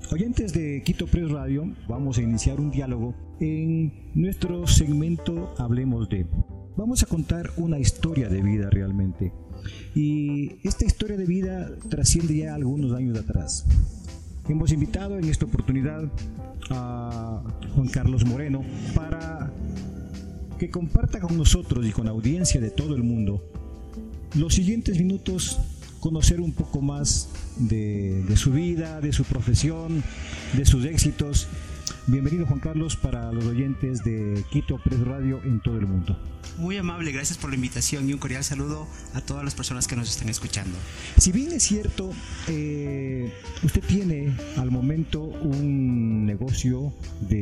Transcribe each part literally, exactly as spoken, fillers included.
Oyentes de Quito Press Radio, vamos a iniciar un diálogo en nuestro segmento Hablemos de. Vamos a contar una historia de vida realmente. Y esta historia de vida trasciende ya algunos años atrás. Hemos invitado en esta oportunidad a Juan Carlos Moreno para que comparta con nosotros y con la audiencia de todo el mundo los siguientes minutos, conocer un poco más de, de su vida, de su profesión, de sus éxitos. Bienvenido, Juan Carlos, para los oyentes de Quito Press Radio en todo el mundo. Muy amable, gracias por la invitación y un cordial saludo a todas las personas que nos están escuchando. Si bien es cierto, eh, usted tiene al momento un negocio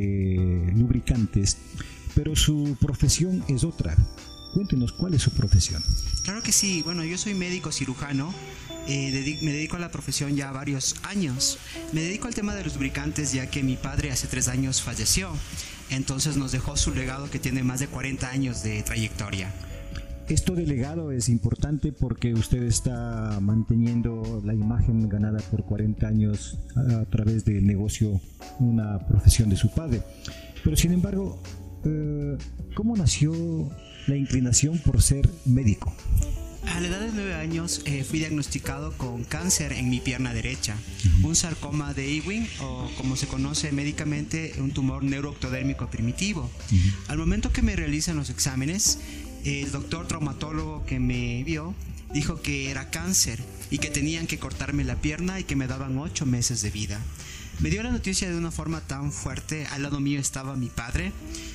de lubricantes, pero su profesión es otra. Cuéntenos, ¿cuál es su profesión? Claro que sí, bueno, yo soy médico cirujano, eh, dedico, me dedico a la profesión ya varios años. Me dedico al tema de los lubricantes ya que mi padre hace tres años falleció, entonces nos dejó su legado que tiene más de cuarenta años de trayectoria. Esto de legado es importante porque usted está manteniendo la imagen ganada por cuarenta años a, a través del negocio, una profesión de su padre. Pero sin embargo, eh, ¿cómo nació la inclinación por ser médico? A la edad de nueve años eh, fui diagnosticado con cáncer en mi pierna derecha, un sarcoma de Ewing, o como se conoce médicamente, un tumor neuroectodérmico primitivo. Uh-huh. Al momento que me realizan los exámenes, el doctor traumatólogo que me vio dijo que era cáncer y que tenían que cortarme la pierna y que me daban ocho meses de vida. Me dio la noticia de una forma tan fuerte. Al lado mío estaba mi padre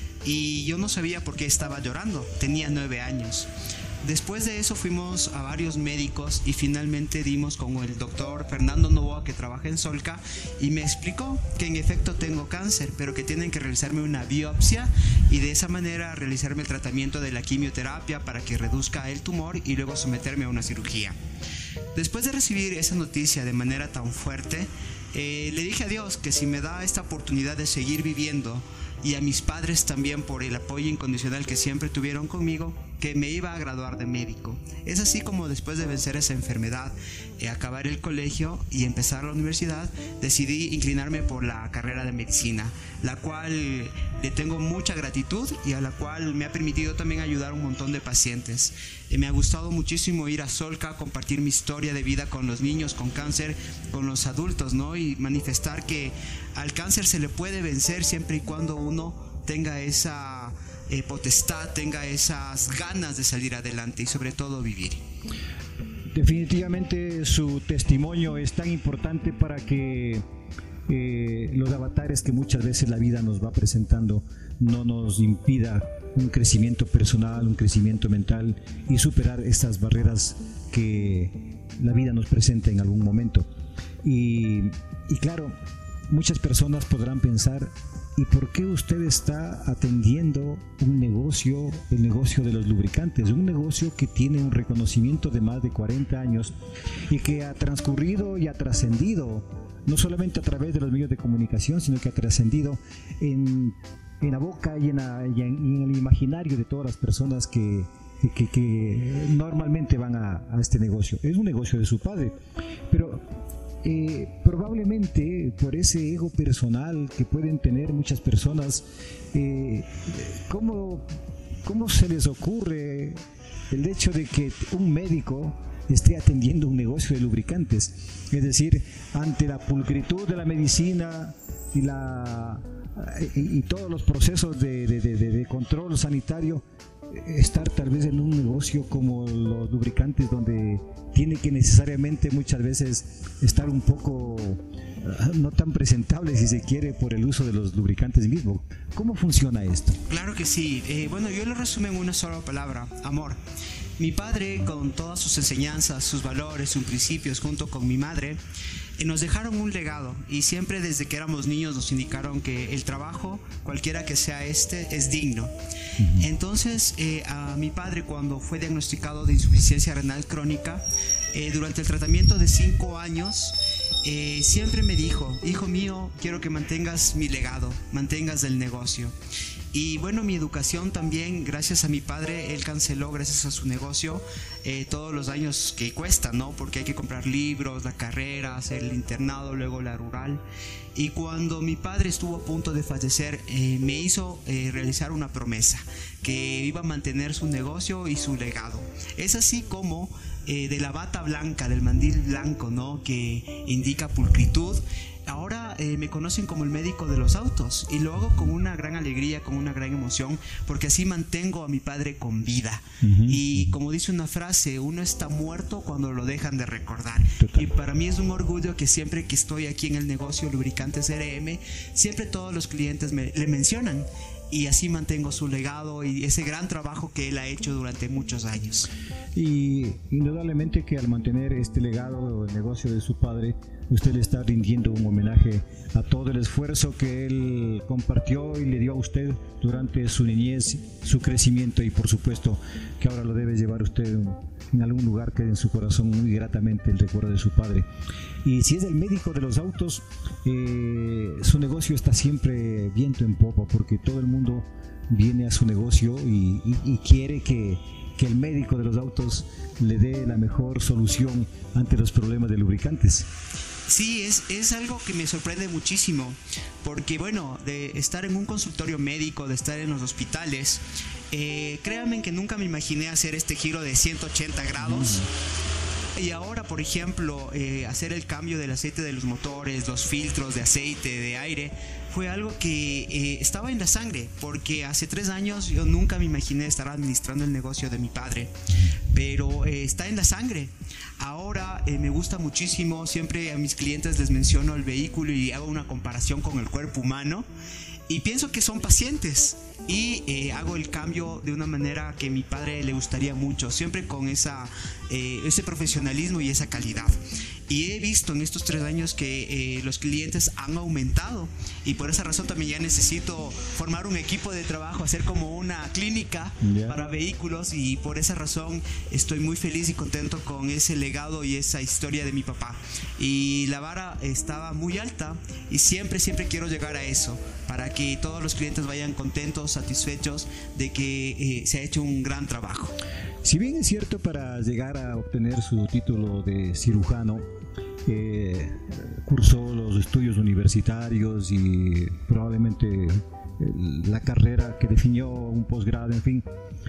y yo no sabía por qué estaba llorando, tenía nueve años. Después de eso fuimos a varios médicos y finalmente dimos con el doctor Fernando Novoa, que trabaja en Solca, y me explicó que en efecto tengo cáncer, pero que tienen que realizarme una biopsia y de esa manera realizarme el tratamiento de la quimioterapia para que reduzca el tumor y luego someterme a una cirugía. Después de recibir esa noticia de manera tan fuerte, eh, le dije a Dios que si me da esta oportunidad de seguir viviendo, y a mis padres también por el apoyo incondicional que siempre tuvieron conmigo, que me iba a graduar de médico. Es así como después de vencer esa enfermedad, eh, acabar el colegio y empezar la universidad, decidí inclinarme por la carrera de medicina, la cual le tengo mucha gratitud y a la cual me ha permitido también ayudar a un montón de pacientes. Eh, me ha gustado muchísimo ir a Solca, compartir mi historia de vida con los niños con cáncer, con los adultos, ¿no? Y manifestar que al cáncer se le puede vencer siempre y cuando uno tenga esa eh, potestad, tenga esas ganas de salir adelante y sobre todo vivir. Definitivamente su testimonio es tan importante para que eh, los avatares que muchas veces la vida nos va presentando no nos impida un crecimiento personal, un crecimiento mental y superar estas barreras que la vida nos presenta en algún momento. Y, y claro, muchas personas podrán pensar, ¿y por qué usted está atendiendo un negocio, el negocio de los lubricantes? Un negocio que tiene un reconocimiento de más de cuarenta años y que ha transcurrido y ha trascendido, no solamente a través de los medios de comunicación, sino que ha trascendido en, en la boca y en, la, y, en, y en el imaginario de todas las personas que, que, que normalmente van a, a este negocio. Es un negocio de su padre, pero Eh, probablemente por ese ego personal que pueden tener muchas personas, eh, ¿cómo, ¿cómo se les ocurre el hecho de que un médico esté atendiendo un negocio de lubricantes? Es decir, ante la pulcritud de la medicina y, la, y, y todos los procesos de, de, de, de control sanitario, estar tal vez en un negocio como los lubricantes, donde tiene que necesariamente muchas veces estar un poco no tan presentable, si se quiere, por el uso de los lubricantes mismos. ¿Cómo funciona esto? Claro que sí. Eh, bueno, yo lo resumo en una sola palabra: amor. Mi padre, con todas sus enseñanzas, sus valores, sus principios, junto con mi madre, eh, nos dejaron un legado, y siempre desde que éramos niños nos indicaron que el trabajo, cualquiera que sea este, es digno. Uh-huh. Entonces, eh, a mi padre, cuando fue diagnosticado de insuficiencia renal crónica, eh, durante el tratamiento de cinco años, eh, siempre me dijo: hijo mío, quiero que mantengas mi legado, mantengas el negocio. Y bueno, mi educación también, gracias a mi padre, él canceló, gracias a su negocio, eh, todos los años que cuesta, ¿no? Porque hay que comprar libros, la carrera, hacer el internado, luego la rural. Y cuando mi padre estuvo a punto de fallecer, eh, me hizo eh, realizar una promesa, que iba a mantener su negocio y su legado. Es así como eh, de la bata blanca, del mandil blanco, ¿no? Que indica pulcritud, ahora eh, me conocen como el médico de los autos, y lo hago con una gran alegría, con una gran emoción, porque así mantengo a mi padre con vida. Uh-huh. Y como dice una frase, uno está muerto cuando lo dejan de recordar. Total. Y para mí es un orgullo que siempre que estoy aquí en el negocio Lubricantes R M, siempre todos los clientes me, le mencionan, y así mantengo su legado y ese gran trabajo que él ha hecho durante muchos años. Y indudablemente que al mantener este legado, el negocio de su padre, usted le está rindiendo un homenaje a todo el esfuerzo que él compartió y le dio a usted durante su niñez, su crecimiento, y por supuesto que ahora lo debe llevar usted en algún lugar que en su corazón muy gratamente el recuerdo de su padre. Y si es el médico de los autos, eh, su negocio está siempre viento en popa, porque todo el mundo viene a su negocio y, y, y quiere que, que el médico de los autos le dé la mejor solución ante los problemas de lubricantes. Sí, es, es algo que me sorprende muchísimo, porque bueno, de estar en un consultorio médico, de estar en los hospitales, eh, créanme que nunca me imaginé hacer este giro de ciento ochenta grados. Mm. Y ahora, por ejemplo, eh, hacer el cambio del aceite de los motores, los filtros de aceite, de aire, fue algo que eh, estaba en la sangre, porque hace tres años yo nunca me imaginé estar administrando el negocio de mi padre, pero eh, está en la sangre. Ahora eh, me gusta muchísimo, siempre a mis clientes les menciono el vehículo y hago una comparación con el cuerpo humano, y pienso que son pacientes, y eh, hago el cambio de una manera que a mi padre le gustaría mucho, siempre con esa, eh, ese profesionalismo y esa calidad. Y he visto en estos tres años que eh, los clientes han aumentado, y por esa razón también ya necesito formar un equipo de trabajo, hacer como una clínica yeah. para vehículos, y por esa razón estoy muy feliz y contento con ese legado y esa historia de mi papá. Y la vara estaba muy alta, y siempre, siempre quiero llegar a eso, para que todos los clientes vayan contentos, satisfechos de que eh, se ha hecho un gran trabajo. Si bien es cierto, para llegar a obtener su título de cirujano, eh, cursó los estudios universitarios y probablemente la carrera que definió un posgrado, en fin.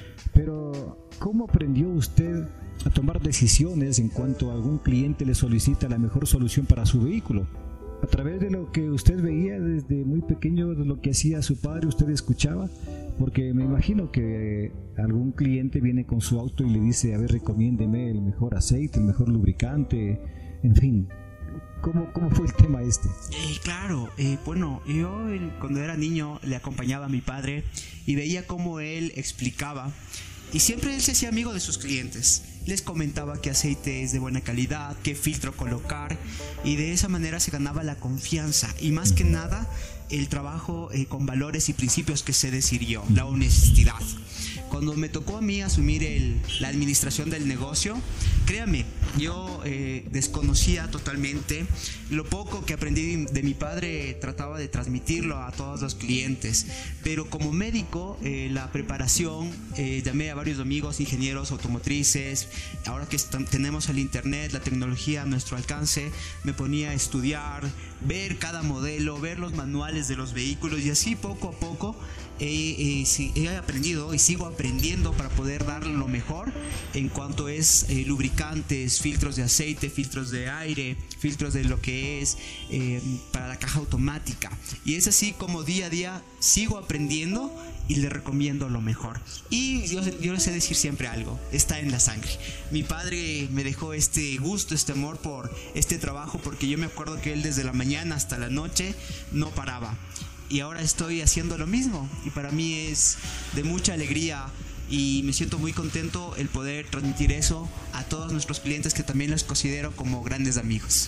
Pero, ¿cómo aprendió usted a tomar decisiones en cuanto a algún cliente le solicita la mejor solución para su vehículo? A través de lo que usted veía desde muy pequeño, de lo que hacía su padre, usted escuchaba, porque me imagino que algún cliente viene con su auto y le dice, a ver, recomiéndeme el mejor aceite, el mejor lubricante, en fin. ¿Cómo, cómo fue el tema este? Eh, claro, eh, bueno, yo el, cuando era niño le acompañaba a mi padre y veía cómo él explicaba, y siempre él se hacía amigo de sus clientes. Les comentaba qué aceite es de buena calidad, qué filtro colocar, y de esa manera se ganaba la confianza y más que nada el trabajo eh, con valores y principios que se decidió, la honestidad. Cuando me tocó a mí asumir el, la administración del negocio, créame, yo eh, desconocía totalmente. Lo poco que aprendí de mi padre trataba de transmitirlo a todos los clientes, pero como médico, eh, la preparación, eh, llamé a varios amigos ingenieros automotrices. Ahora que tenemos el internet, la tecnología a nuestro alcance, me ponía a estudiar, ver cada modelo, ver los manuales de los vehículos, y así poco a poco eh, eh, sí, he aprendido y sigo aprendiendo para poder dar lo mejor en cuanto es eh, lubricantes, filtros de aceite, filtros de aire, filtros de lo que es eh, para la caja automática. Y es así como día a día sigo aprendiendo y le recomiendo lo mejor. Y yo, yo les sé decir siempre algo, está en la sangre. Mi padre me dejó este gusto, este amor por este trabajo, porque yo me acuerdo que él desde la mañana hasta la noche no paraba. Y ahora estoy haciendo lo mismo, y para mí es de mucha alegría y me siento muy contento el poder transmitir eso a todos nuestros clientes, que también los considero como grandes amigos.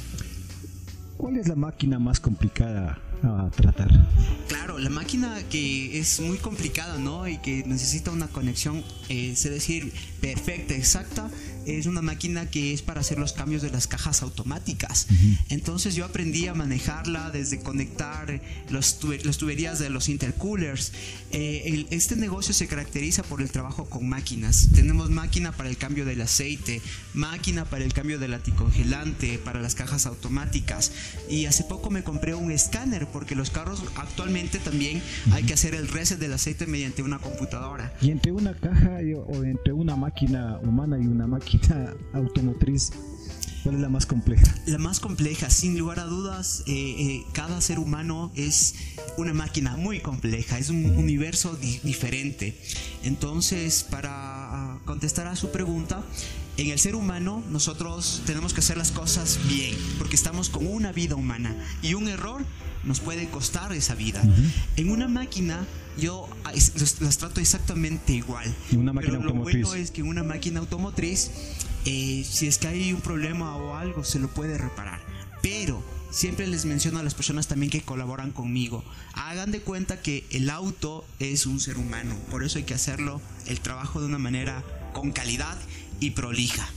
¿Cuál es la máquina más complicada a tratar? Claro, la máquina que es muy complicada, ¿no? Y que necesita una conexión, eh, sé decir, perfecta, exacta, es una máquina que es para hacer los cambios de las cajas automáticas. Uh-huh. Entonces yo aprendí a manejarla desde conectar los tuber- las tuberías de los intercoolers. Eh, el, este negocio se caracteriza por el trabajo con máquinas. Tenemos máquina para el cambio del aceite, máquina para el cambio del anticongelante, para las cajas automáticas. Y hace poco me compré un escáner porque los carros actualmente también uh-huh. hay que hacer el reset del aceite mediante una computadora. Y entre una caja y, o entre una máquina humana y una máquina automotriz, ¿cuál es la más compleja? La más compleja, sin lugar a dudas, eh, eh, cada ser humano es una máquina muy compleja, es un uh-huh. universo di- diferente. Entonces, para contestar a su pregunta, en el ser humano nosotros tenemos que hacer las cosas bien, porque estamos con una vida humana y un error nos puede costar esa vida. Uh-huh. En una máquina yo las, las trato exactamente igual. Una máquina pero automotriz. Lo bueno es que en una máquina automotriz, eh, si es que hay un problema o algo, se lo puede reparar. Pero siempre les menciono a las personas también que colaboran conmigo, hagan de cuenta que el auto es un ser humano, por eso hay que hacerlo el trabajo de una manera con calidad y prolija.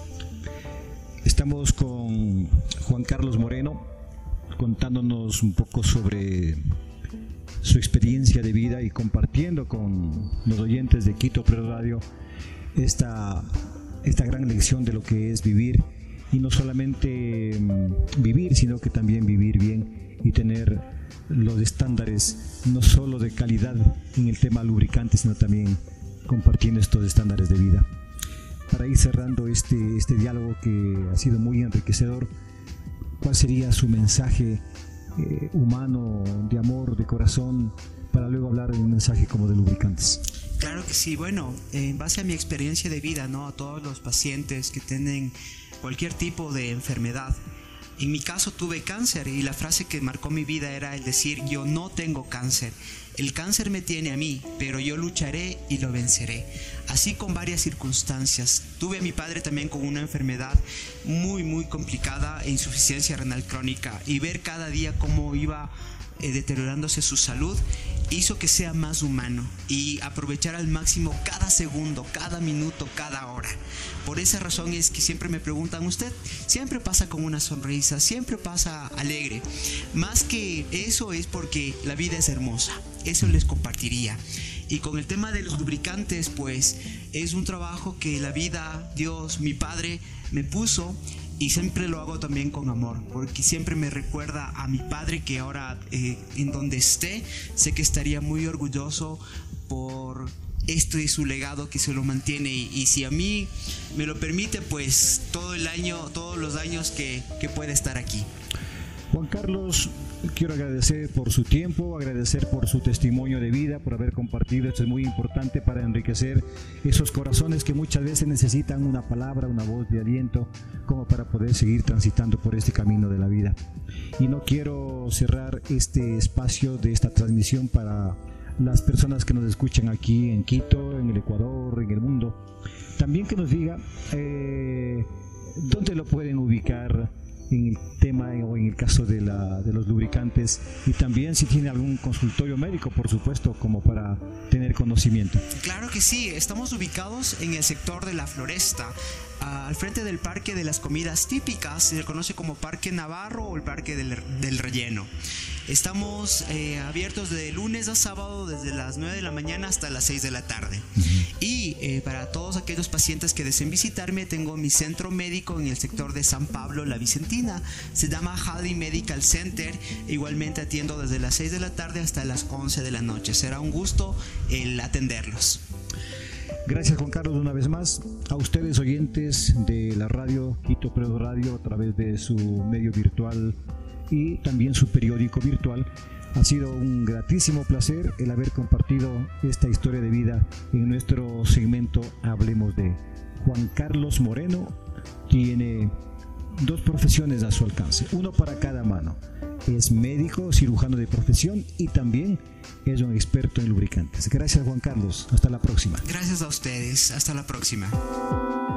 Estamos con Juan Carlos Moreno contándonos un poco sobre su experiencia de vida y compartiendo con los oyentes de Quito Press Radio esta, esta gran lección de lo que es vivir, y no solamente vivir, sino que también vivir bien y tener los estándares no solo de calidad en el tema lubricante, sino también compartiendo estos estándares de vida. Para ir cerrando este, este diálogo que ha sido muy enriquecedor, ¿cuál sería su mensaje eh, humano, de amor, de corazón, para luego hablar de un mensaje como de lubricantes? Claro que sí. Bueno, en base a mi experiencia de vida, ¿no?, a todos los pacientes que tienen cualquier tipo de enfermedad. En mi caso tuve cáncer y la frase que marcó mi vida era el decir: yo no tengo cáncer. El cáncer me tiene a mí, pero yo lucharé y lo venceré. Así con varias circunstancias. Tuve a mi padre también con una enfermedad muy muy complicada e insuficiencia renal crónica, y ver cada día cómo iba eh, deteriorándose su salud hizo que sea más humano y aprovechar al máximo cada segundo, cada minuto, cada hora. Por esa razón es que siempre me preguntan: ¿usted siempre pasa con una sonrisa? ¿Siempre pasa alegre? Más que eso es porque la vida es hermosa. Eso les compartiría. Y con el tema de los lubricantes, pues es un trabajo que la vida, Dios, mi Padre me puso, y siempre lo hago también con amor, porque siempre me recuerda a mi padre, que ahora eh, en donde esté, sé que estaría muy orgulloso por esto y su legado que se lo mantiene, y, y si a mí me lo permite, pues todo el año, todos los años que, que puede estar aquí. Juan Carlos, quiero agradecer por su tiempo, agradecer por su testimonio de vida, por haber compartido. Esto es muy importante para enriquecer esos corazones que muchas veces necesitan una palabra, una voz de aliento, como para poder seguir transitando por este camino de la vida. Y no quiero cerrar este espacio de esta transmisión para las personas que nos escuchan aquí en Quito, en el Ecuador, en el mundo. También que nos diga eh, dónde lo pueden ubicar en el tema o en el caso de, la, de los lubricantes, y también si tiene algún consultorio médico, por supuesto, como para tener conocimiento. Claro que sí, estamos ubicados en el sector de La Floresta, al frente del Parque de las Comidas Típicas, se le conoce como Parque Navarro o el Parque del, del Relleno. Estamos eh, abiertos de lunes a sábado desde las nueve de la mañana hasta las seis de la tarde. Uh-huh. Y eh, para todos aquellos pacientes que deseen visitarme, tengo mi centro médico en el sector de San Pablo, La Vicentina. Se llama Hadi Medical Center. Igualmente atiendo desde las seis de la tarde hasta las once de la noche. Será un gusto el atenderlos. Gracias, Juan Carlos, una vez más. A ustedes, oyentes de la radio Quito Press Radio, a través de su medio virtual y también su periódico virtual, ha sido un gratísimo placer el haber compartido esta historia de vida en nuestro segmento Hablemos de. Juan Carlos Moreno tiene dos profesiones a su alcance, uno para cada mano. Es médico, cirujano de profesión, y también es un experto en lubricantes. Gracias, Juan Carlos. Hasta la próxima. Gracias a ustedes. Hasta la próxima.